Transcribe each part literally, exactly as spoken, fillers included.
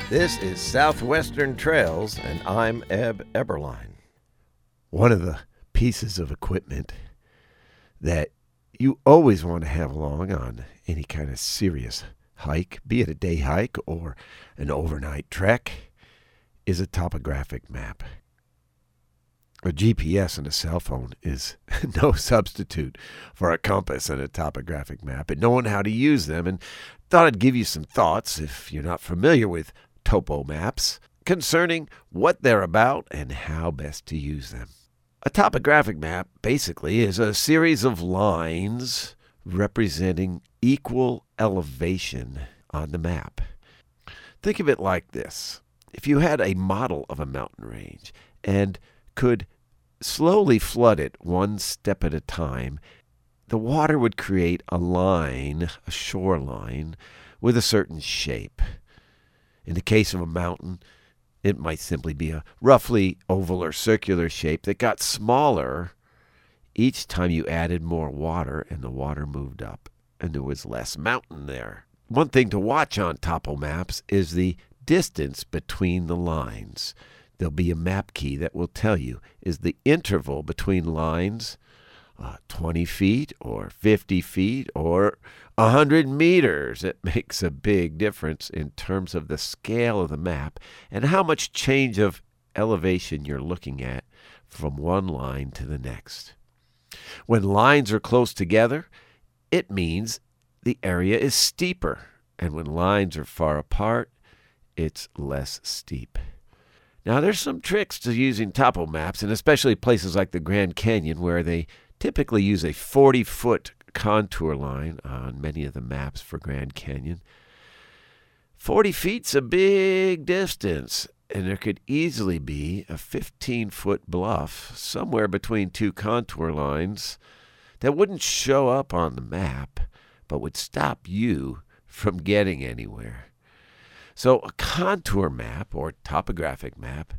This is Southwestern Trails, and I'm Eb Eberline. One of the pieces of equipment that you always want to have along on any kind of serious hike, be it a day hike or an overnight trek, is a topographic map. A G P S and a cell phone is no substitute for a compass and a topographic map, and knowing how to use them. And thought I'd give you some thoughts, if you're not familiar with topo maps, concerning what they're about and how best to use them. A topographic map basically is a series of lines representing equal elevation on the map. Think of it like this. If you had a model of a mountain range and could slowly flood it one step at a time, the water would create a line, a shoreline, with a certain shape. In the case of a mountain, it might simply be a roughly oval or circular shape that got smaller each time you added more water and the water moved up and there was less mountain there. One thing to watch on topo maps is the distance between the lines. There'll be a map key that will tell you, is the interval between lines uh, twenty feet or fifty feet or one hundred meters? It makes a big difference in terms of the scale of the map and how much change of elevation you're looking at from one line to the next. When lines are close together, it means the area is steeper, and when lines are far apart, it's less steep. Now, there's some tricks to using topo maps, and especially places like the Grand Canyon, where they typically use a forty-foot contour line on many of the maps for Grand Canyon. forty feet's a big distance, and there could easily be a fifteen-foot bluff somewhere between two contour lines that wouldn't show up on the map, but would stop you from getting anywhere. So a contour map or topographic map,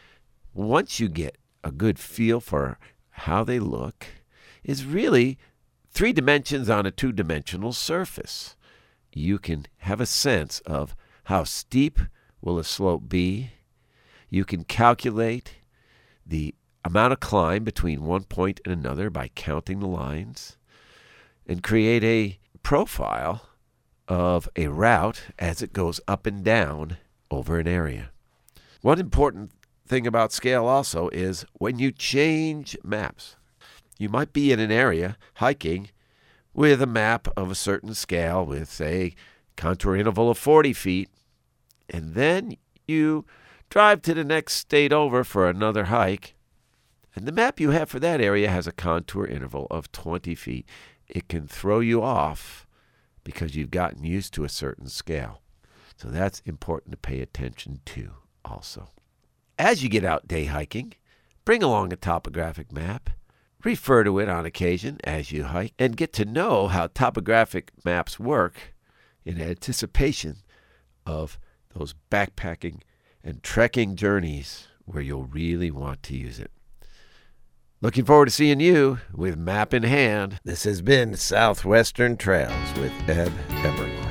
once you get a good feel for how they look, is really three dimensions on a two-dimensional surface. You can have a sense of how steep will a slope be. You can calculate the amount of climb between one point and another by counting the lines and create a profile of a route as it goes up and down over an area. One important thing about scale also is when you change maps. You might be in an area hiking with a map of a certain scale with, say, contour interval of forty feet, and then you drive to the next state over for another hike, and the map you have for that area has a contour interval of twenty feet. It can throw you off because you've gotten used to a certain scale. So that's important to pay attention to also. As you get out day hiking, bring along a topographic map. Refer to it on occasion as you hike and get to know how topographic maps work in anticipation of those backpacking and trekking journeys where you'll really want to use it. Looking forward to seeing you with map in hand. This has been Southwestern Trails with Eb Eberline.